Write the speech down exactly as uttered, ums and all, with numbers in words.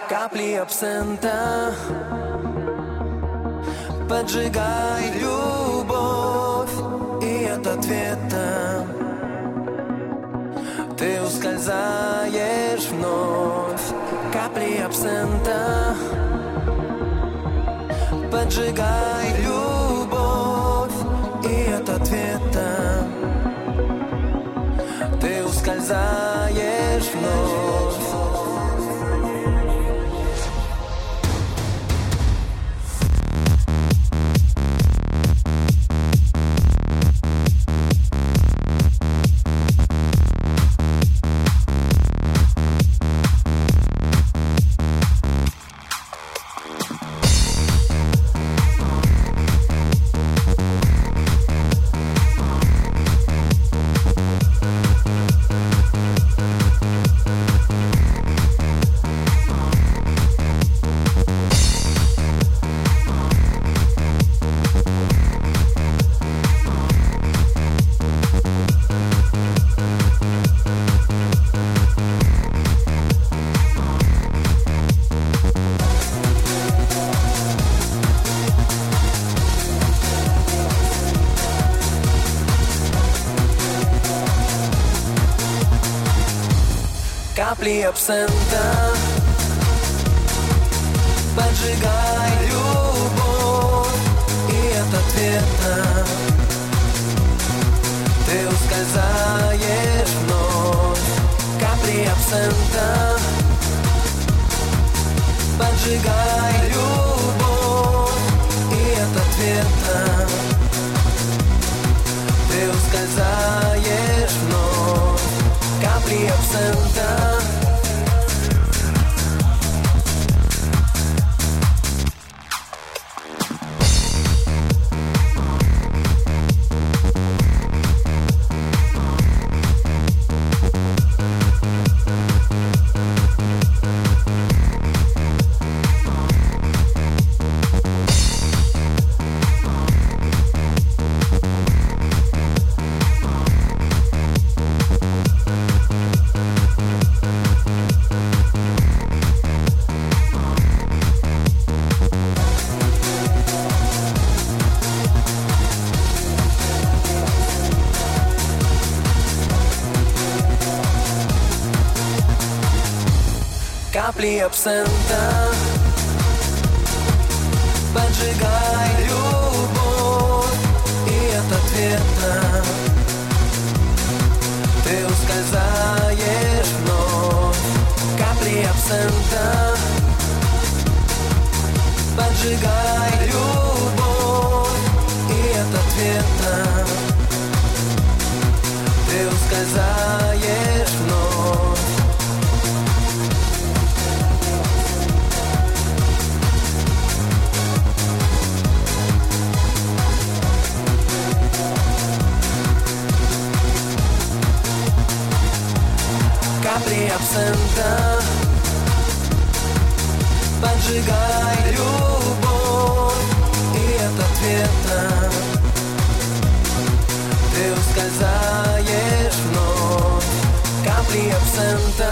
Капли абсента, поджигай любовь, и от ответа ты ускользаешь вновь. Капли абсента, поджигай любовь, и от ответа ты ускользаешь вновь. Капли абсента, поджигай любовь, и от ответа ты ускользаешь вновь. Капли абсента, поджигай любовь, и от ответа ты ускользаешь вновь. Капли абсента. Капли абсента, поджигай любовь, и от ответа ты ускользаешь вновь. Капли абсента, поджигай любовь, и от ответа ты ускользаешь вновь. Капли абсента, поджигай любовь, и от ответа ты ускользаешь вновь. Капли абсента.